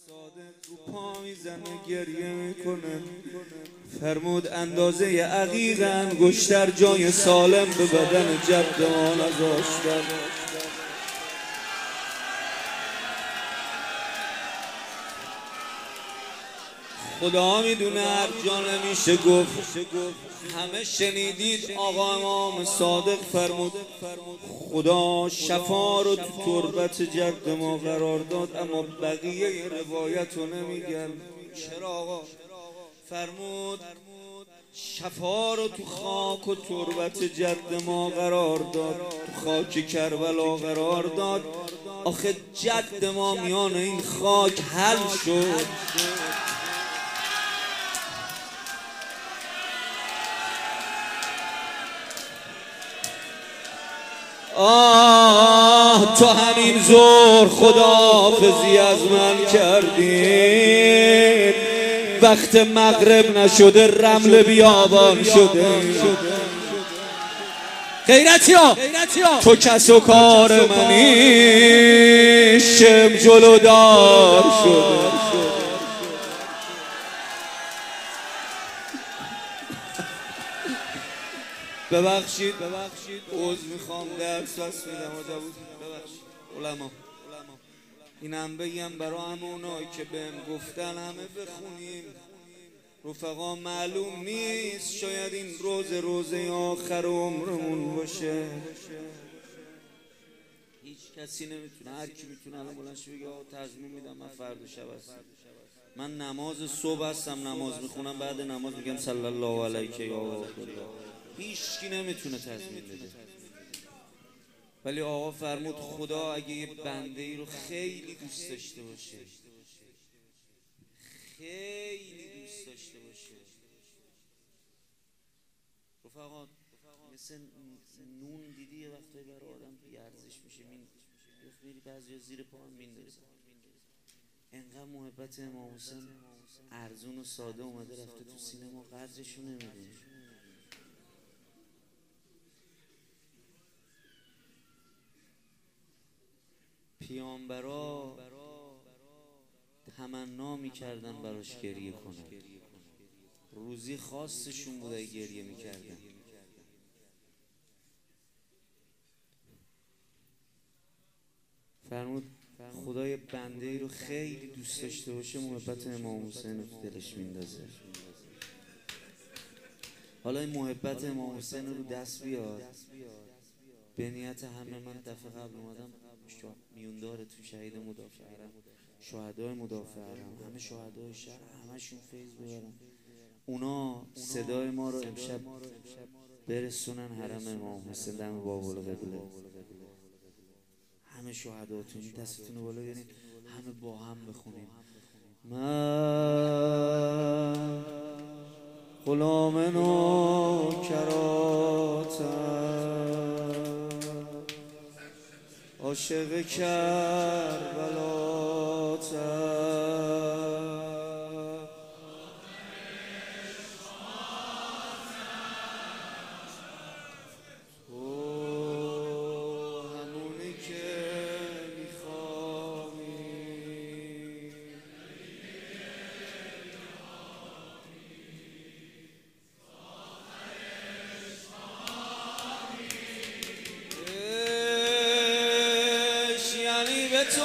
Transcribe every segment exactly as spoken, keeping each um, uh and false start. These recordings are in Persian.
رو پا میزنه گریه میکنه، فرمود اندازه عقیق انگشتر جای سالم به بدن جد ما نذاشتن. خدا میدونه هر جا نمیشه گفت. همه شنیدید آقا امام صادق فرمود خدا شفا رو تو تربت جد ما قرار داد، اما بقیه روایت رو نمیگن. چرا آقا؟ فرمود شفا رو تو خاک و تربت جد ما قرار داد، تو خاک کربلا قرار داد. آخه جد ما میان این خاک حل شد. آه تو همین زور خداحافظی از من کردین، وقت مغرب نشده رمل بیابان شده. غیرتی ها تو کس و کار منی، شم جلودار شده. ببخشید ببخشید عذر میخوام، درس بس میدم. ببخشید علما، اینم بگم برای همونایی که بهم گفتن همه بخونیم. رفقا معلوم نیست، شاید این روز روزه آخر عمرمون باشه. هیچ کسی نمیتونه، هر کی میتونه الان بلند شه بگه آقا تضمین میدم من فردا شب هستم، من نماز صبح هستم نماز میخونم، بعد نماز میگم صلی الله علیه یا آقا. هیچ کی نمیتونه تضمین بده. ولی آقا فرمود خدا اگه یه بنده ای رو خیلی دوست داشته باشه، خیلی دوست داشته باشه، رفقا مثل نون دیدی یه وقتایی برای آدم بیارزش میشه، می میری بعضی زیر پا هم میندازه. انقدر محبت امام حسین ارزون و ساده اومده رفته تو سینه ما، قدرشو نمیدونیم. پیامبرا تمنا میکردن براش گریه کنن، روزی خاصشون بوده گریه میکردن. فرمود خدای بنده ای رو خیلی دوست داشته باشه محبت امام حسین رو تو دلش میندازه. حالا این محبت امام حسین رو دست بیار. به نیت همه من دفعه قبل اومدم میوندار تو شهید مدافع حرم، شهدای مدافع حرم، همه شهدای شهر همشون فیض ببرن، اونا صدای ما رو امشب برسونن حرم امام حسین دم باب القبله. همه شهداتون دستتون رو بالا بیارین، همه با هم بخونیم. من غلام نوکراتم، عاشق کربلاتم، تو همونی که میخوایی، به تو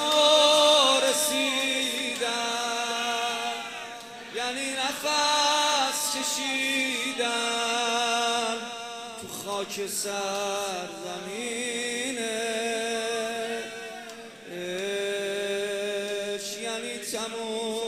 رسیدن یعنی نفس کشیدن تو خاک سرزمینه، عشق یعنی تموم